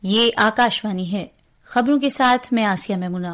ये आकाशवाणी है। खबरों के साथ मैं आसिया मेमुना।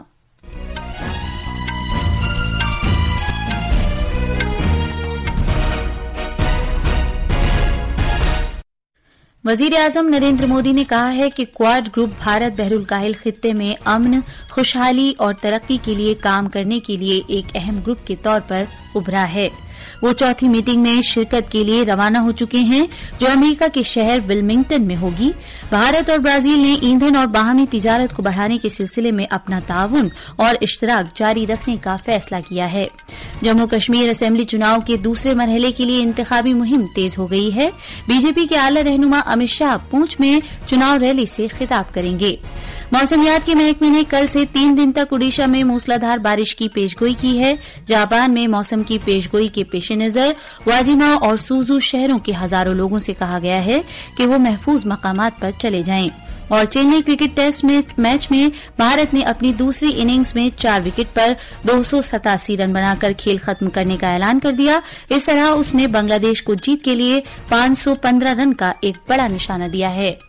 वजीर आजम नरेंद्र मोदी ने कहा है कि क्वाड ग्रुप भारत बहरुल काहिल खित्ते में अमन, खुशहाली और तरक्की के लिए काम करने के लिए एक अहम ग्रुप के तौर पर उभरा है। वो चौथी मीटिंग में शिरकत के लिए रवाना हो चुके हैं, जो अमेरिका के शहर विल्मिंगटन में होगी। भारत और ब्राजील ने ईंधन और बाहमी तिजारत को बढ़ाने के सिलसिले में अपना ताउन और इश्तराक जारी रखने का फैसला किया है। जम्मू कश्मीर असेंबली चुनाव के दूसरे मरहले के लिए इंतखाबी मुहिम तेज हो गई है। बीजेपी के आला रहनुमा अमित शाह पूंछ में चुनाव रैली से खिताब करेंगे। मौसमियात के महकमे ने कल से 3 दिन तक ओडिशा में मूसलाधार बारिश की पेशगोई की है। जापान में मौसम की पेशगोई के पेश नजर वाजिमा और सूजू शहरों के हजारों लोगों से कहा गया है कि वो महफूज मकामात पर चले जाएं। और चेन्नई क्रिकेट टेस्ट मैच में भारत ने अपनी दूसरी इनिंग्स में 4 विकेट पर 287 रन बनाकर खेल खत्म करने का ऐलान कर दिया। इस तरह उसने बांग्लादेश को जीत के लिए 515 रन का एक बड़ा निशाना दिया है।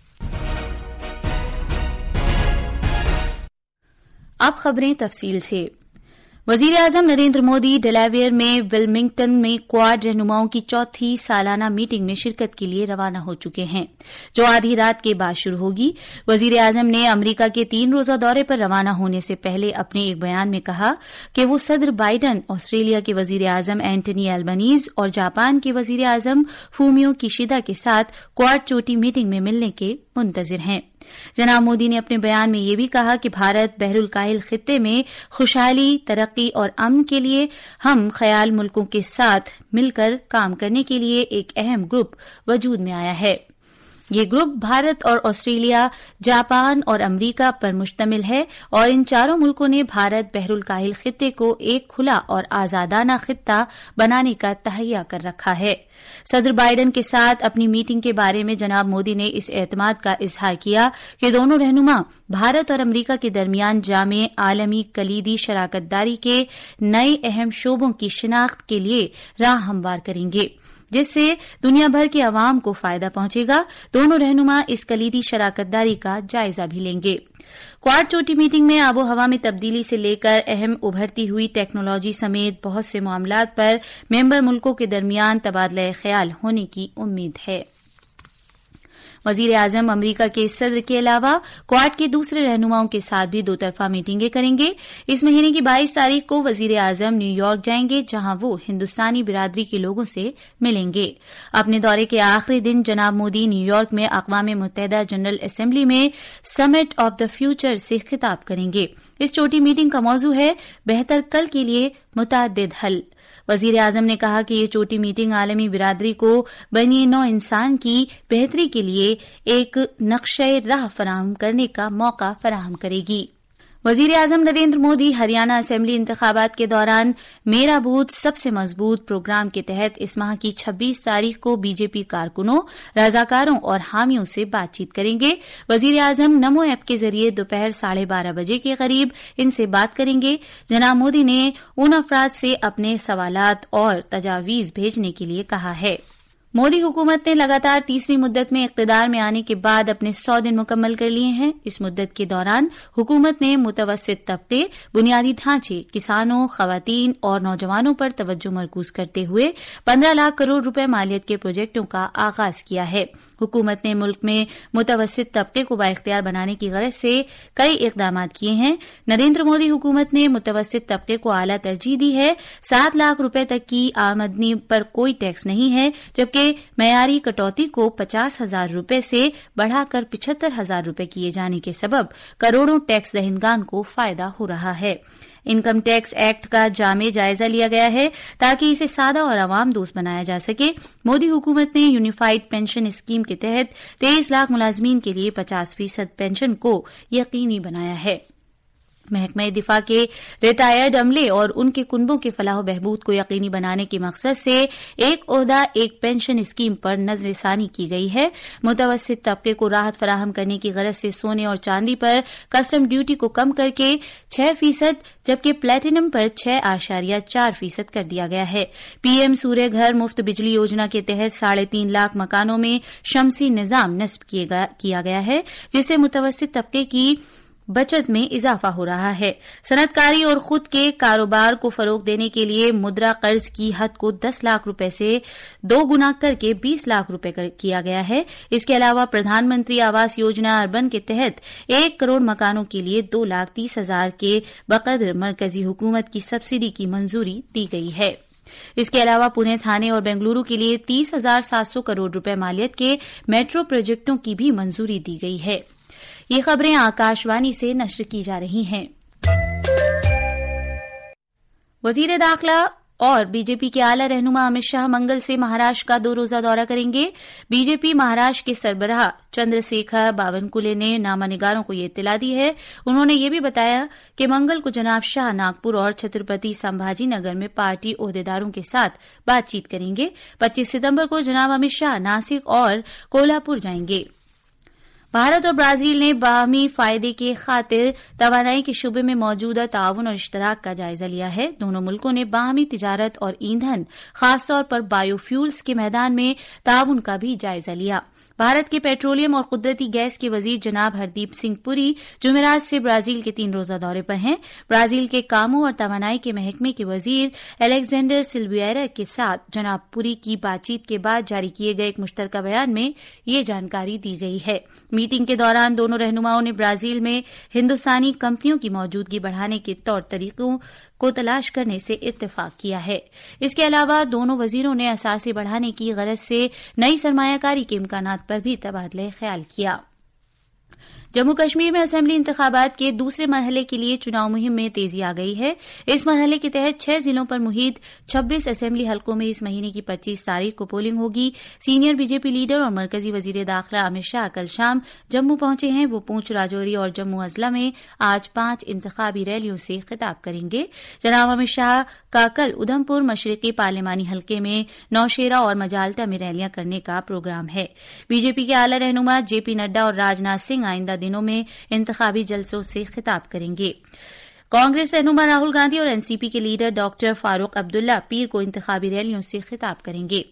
अब खबरें तफसील से। वजीर आजम नरेंद्र मोदी डेलावेयर में विल्मिंगटन में क्वाड रहनुमाओं की चौथी सालाना मीटिंग में शिरकत के लिए रवाना हो चुके हैं, जो आधी रात के बाद शुरू होगी। वजीर आजम ने अमरीका के 3 रोजा दौरे पर रवाना होने से पहले अपने एक बयान में कहा कि वो सदर बाइडन, ऑस्ट्रेलिया के वजीर आजम एंटनी एल्बनीज और जापान के वजीर आजम फूमियो किशिदा के साथ क्वाड चोटी मीटिंग में मिलने के मुंतजिर हैं। जनाब मोदी ने अपने बयान में यह भी कहा कि भारत बहरुल काहिल खित्ते में खुशहाली, तरक्की और अमन के लिए हम ख्याल मुल्कों के साथ मिलकर काम करने के लिए एक अहम ग्रुप वजूद में आया है। ये ग्रुप भारत और ऑस्ट्रेलिया, जापान और अमरीका पर मुश्तमिल है और इन चारों मुल्कों ने भारत बहरुल काहिल खित्ते को एक खुला और आजादाना खित्ता बनाने का तहैया कर रखा है। सदर बाइडन के साथ अपनी मीटिंग के बारे में जनाब मोदी ने इस एतमाद का इजहार किया कि दोनों रहनुमा भारत और अमरीका के दरमियान जामे आलमी कलीदी शराकतदारी के नए अहम शोबों की शिनाख्त के लिए राह हमवार करेंगे, जिससे दुनिया भर के अवाम को फायदा पहुंचेगा। दोनों रहनुमा इस कलीदी शराकतदारी का जायजा भी लेंगे। क्वाड चोटी मीटिंग में आबो हवा में तब्दीली से लेकर अहम उभरती हुई टेक्नोलॉजी समेत बहुत से मामलात पर मेंबर मुल्कों के दरमियान तबादला ख्याल होने की उम्मीद है। वजीर आजम अमरीका के सदर के अलावा क्वाड के दूसरे रहनुमाओं के साथ भी 2 तरफा मीटिंगें करेंगे। इस महीने की 22 तारीख को वजीर आजम न्यूयॉर्क जाएंगे, जहां वो हिंदुस्तानी बिरादरी के लोगों से मिलेंगे। अपने दौरे के आखिरी दिन जनाब मोदी न्यूयॉर्क में अक़वाम मुत्तहिदा जनरल असेंबली में समिट ऑफ द फ्यूचर से खिताब करेंगे। इस छोटी मीटिंग का मौजू है बेहतर कल के लिए मुतअद्दिद हल। वजीर आजम ने कहा कि ये चोटी मीटिंग आलमी बिरादरी को बनी नौ इंसान की बेहतरी के लिए एक नक्शे राह फराहम करने का मौका फराहम करेगी। वजीर आजम नरेंद्र मोदी हरियाणा असेंबली इंतखाबात के दौरान मेरा बूथ सबसे मजबूत प्रोग्राम के तहत इस माह की 26 तारीख को बीजेपी कारकुनों, रजाकारों और हामियों से बातचीत करेंगे। वजीर आजम नमो ऐप के जरिए दोपहर 12:30 बजे के करीब इनसे बात करेंगे। जनाब मोदी ने उन अफराद से अपने सवालात और तजावीज भेजने के लिए कहा है। मोदी हुकूमत ने लगातार तीसरी मुद्दत में इक़्तिदार में आने के बाद अपने 100 दिन मुकम्मल कर लिए हैं। इस मुद्दत के दौरान हुकूमत ने मुतवस्सित तबके, बुनियादी ढांचे, किसानों, खवातीन और नौजवानों पर तवज्जो मरकूज करते हुए 15 लाख करोड़ रुपए मालियत के प्रोजेक्टों का आगाज किया है। हुकूमत ने मुल्क में मुतवस्सित तबके को बाइख्तियार बनाने की गरज से कई इकदाम किए हैं। नरेंद्र मोदी हुकूमत ने मुतवस्सित तबके को आला तरजीह दी है। 7 लाख रुपए तक की आमदनी पर कोई टैक्स नहीं है, जबकि मयारी कटौती को 50,000 रुपए से बढ़ाकर 75,000 रुपए किए जाने के सबब करोड़ों टैक्स दहिंदगान को फायदा हो रहा है। इनकम टैक्स एक्ट का जामे जायजा लिया गया है ताकि इसे सादा और आवाम दोस्त बनाया जा सके। मोदी हुकूमत ने यूनिफाइड पेंशन स्कीम के तहत 23 लाख मुलाजमीन के लिए 50% पेंशन को यकीनी बनाया है। محکمہ دفاع کے ریٹائرڈ عملے اور ان کے کنبوں کے فلاح و بہبود کو یقینی بنانے کے مقصد سے ایک عہدہ ایک پینشن اسکیم پر نظر ثانی کی گئی ہے۔ متوسط طبقے کو راحت فراہم کرنے کی غرض سے سونے اور چاندی پر کسٹم ڈیوٹی کو کم کر کے 6% جبکہ پلیٹینم پر 6.4% کر دیا گیا ہے۔ پی ایم سوریہ گھر مفت بجلی یوجنا کے تحت 3.5 لاکھ مکانوں میں شمسی نظام نصب کیا گیا ہے، جس سے متوسط طبقے کی بچت میں اضافہ ہو رہا ہے۔ صنعت کاری اور خود کے کاروبار کو فروغ دینے کے لیے مدرا قرض کی حد کو 10 لاکھ روپے سے 2 گنا کر کے 20 لاکھ روپے کیا گیا ہے۔ اس کے علاوہ پردھان منتری آواس یوجنا اربن کے تحت 1 کروڑ مکانوں کے لیے 2,30,000 کے بقدر مرکزی حکومت کی سبسڈی کی منظوری دی گئی ہے۔ اس کے علاوہ پونے، تھانے اور بنگلورو کے لیے 30,700 کروڑ روپے مالیت کے میٹرو پروجیکٹوں کی بھی منظوری دی گئی ہے۔ یہ خبریں آکاشوانی سے نشر کی جا رہی ہیں۔ وزیر داخلہ اور بی جے پی کے اعلی رہنما امت شاہ منگل سے مہاراشٹر کا 2 روزہ دورہ کریں گے۔ بی جے پی مہاراشٹر کے سربراہ چندر شیکھر باونکلے نے نامہ نگاروں کو یہ اطلاع دی ہے۔ انہوں نے یہ بھی بتایا کہ منگل کو جناب شاہ ناگپور اور چھترپتی سمبھاجی نگر میں پارٹی عہدیداروں کے ساتھ بات چیت کریں گے۔ 25 ستمبر کو جناب امت شاہ ناسک اور کولہاپور جائیں گے۔ بھارت اور برازیل نے باہمی فائدے کی خاطر توانائی کے شعبے میں موجودہ تعاون اور اشتراک کا جائزہ لیا ہے۔ دونوں ملکوں نے باہمی تجارت اور ایندھن، خاص طور پر بایو فیولز کے میدان میں تعاون کا بھی جائزہ لیا۔ بھارت کے پیٹرولیم اور قدرتی گیس کے وزیر جناب ہردیپ سنگھ پوری جمعرات سے برازیل کے 3 روزہ دورے پر ہیں۔ برازیل کے کاموں اور توانائی کے محکمے کے وزیر الیگزینڈر سلویرا کے ساتھ جناب پوری کی بات چیت کے بعد جاری کیے گئے ایک مشترکہ بیان میں یہ جانکاری دی گئی ہے۔ میٹنگ کے دوران دونوں رہنماؤں نے برازیل میں ہندوستانی کمپنیوں کی موجودگی بڑھانے کے طور طریقوں کو تلاش کرنے سے اتفاق کیا ہے۔ اس کے علاوہ دونوں وزیروں نے اثاثے بڑھانے کی غرض سے نئی سرمایہ کاری کے امکانات پر بھی تبادلہ خیال کیا۔ جموں کشمیر میں اسمبلی انتخابات کے دوسرے مرحلے کے لیے چناؤ مہم میں تیزی آ گئی ہے۔ اس مرحلے کے تحت 6 ضلعوں پر محیط 26 اسمبلی حلقوں میں اس مہینے کی 25 تاریخ کو پولنگ ہوگی۔ Senior B J P leader اور مرکزی وزیر داخلہ امت شاہ کل شام جموں پہنچے ہیں۔ وہ پونچھ، راجوری اور جموں اضلاع میں آج 5 انتخابی ریلیوں سے خطاب کریں گے۔ جناب امت شاہ کا کل ادھمپور مشرقی پارلیمانی حلقے میں نوشیرہ اور مجالٹا میں ریلیاں کرنے کا پروگرام ہے۔ بی جے پی کے اعلی رہنما جے پی نڈا اور راجناتھ سنگھ آئندہ دنوں میں انتخابی جلسوں سے خطاب کریں گے۔ کانگریس رہنما راہل گاندھی اور این سی پی کے لیڈر ڈاکٹر فاروق عبداللہ پیر کو انتخابی ریلیوں سے خطاب کریں گے۔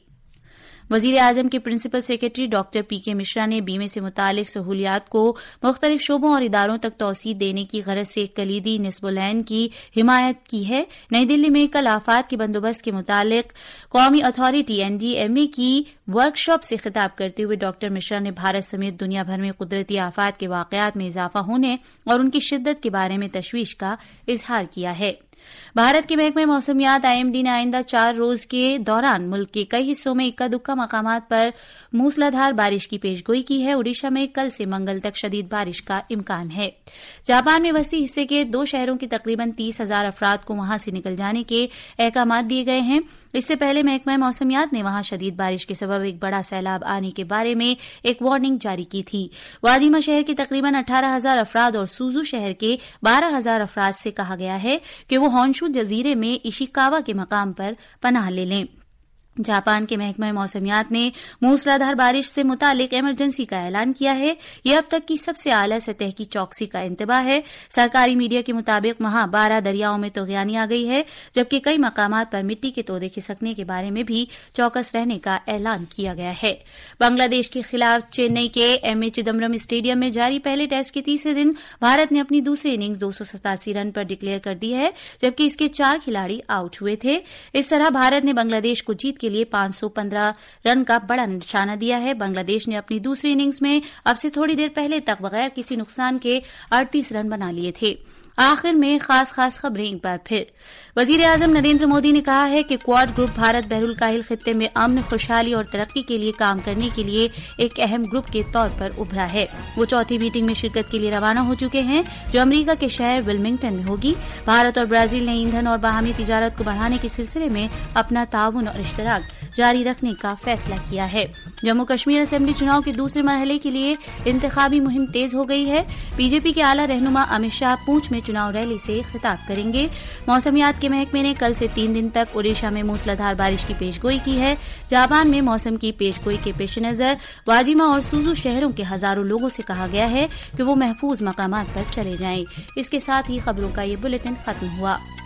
وزیر اعظم کے پرنسپل سیکرٹری ڈاکٹر پی کے مشرا نے بیمے سے متعلق سہولیات کو مختلف شعبوں اور اداروں تک توسیع دینے کی غرض سے کلیدی نصب العین کی حمایت کی ہے۔ نئی دلی میں کل آفات کے بندوبست کے متعلق قومی اتھارٹی NDMA کی ورکشاپ سے خطاب کرتے ہوئے ڈاکٹر مشرا نے بھارت سمیت دنیا بھر میں قدرتی آفات کے واقعات میں اضافہ ہونے اور ان کی شدت کے بارے میں تشویش کا اظہار کیا ہے۔ بھارت کے محکمہ موسمیات IMD نے آئندہ 4 روز کے دوران ملک کے کئی حصوں میں اکا دکا مقامات پر موسلادھار بارش کی پیشگوئی کی ہے۔ اڈیشہ میں کل سے منگل تک شدید بارش کا امکان ہے۔ جاپان میں وسطی حصے کے 2 شہروں کے تقریباً 30,000 افراد کو وہاں سے نکل جانے کے احکامات دیے گئے ہیں۔ اس سے پہلے محکمہ موسمیات نے وہاں شدید بارش کے سبب ایک بڑا سیلاب آنے کے بارے میں ایک وارننگ جاری کی تھی۔ وادیما شہر کے تقریباً 18,000 افراد اور سوزو شہر کے 12,000 افراد سے کہا گیا ہے کہ وہ ہونشو جزیرے میں ایشیکاوا کے مقام پر پناہ لے لیں۔ جاپان کے محکمہ موسمیات نے موسلادھار بارش سے متعلق ایمرجنسی کا اعلان کیا ہے۔ یہ اب تک کی سب سے اعلی سطح کی چوکسی کا انتباہ ہے۔ سرکاری میڈیا کے مطابق وہاں 12 دریاؤں میں طغیانی آ گئی ہے، جبکہ کئی مقامات پر مٹی کے تودے کھسکنے کے بارے میں بھی چوکس رہنے کا اعلان کیا گیا ہے۔ بنگلہ دیش کے خلاف چنئی کے ایم اے چدمبرم اسٹیڈیم میں جاری پہلے ٹیسٹ کے تیسرے دن بھارت نے اپنی دوسری اننگز 287 رن پر ڈکلیئر کر دی ہے، جبکہ اس کے 4 کھلاڑی آؤٹ ہوئے تھے۔ اس طرح بھارت نے بنگلہ دیش کو جیت کے لیے 515 رن کا بڑا نشانہ دیا ہے۔ بنگلہ دیش نے اپنی دوسری اننگز میں اب سے تھوڑی دیر پہلے تک بغیر کسی نقصان کے 38 رن بنا لیے تھے۔ آخر میں خاص خبریں ایک بار پھر۔ وزیر اعظم نریندر مودی نے کہا ہے کہ کوواڈ گروپ بھارت بحر الکاہل خطے میں امن، خوشحالی اور ترقی کے لیے کام کرنے کے لیے ایک اہم گروپ کے طور پر ابھرا ہے۔ وہ چوتھی میٹنگ میں شرکت کے لیے روانہ ہو چکے ہیں، جو امریکہ کے شہر ولمنگٹن میں ہوگی۔ بھارت اور برازیل نے ایندھن اور باہمی تجارت کو بڑھانے کے سلسلے میں اپنا تعاون اور اشتراک جاری رکھنے کا فیصلہ کیا ہے۔ جموں کشمیر اسمبلی چناؤ کے دوسرے مرحلے کے لیے انتخابی مہم تیز ہو گئی ہے. بی جے پی کے اعلی رہنما امت شاہ پونچھ میں چناؤ ریلی سے خطاب کریں گے. موسمیات کے محکمے نے کل سے 3 دن تک اڈیشہ میں موسلادھار بارش کی پیش گوئی کی ہے. جاپان میں موسم کی پیش گوئی کے پیش نظر واجیما اور سوزو شہروں کے ہزاروں لوگوں سے کہا گیا ہے کہ وہ محفوظ مقامات پر چلے جائیں. اس کے ساتھ ہی خبروں کا یہ بلیٹن ختم ہوا.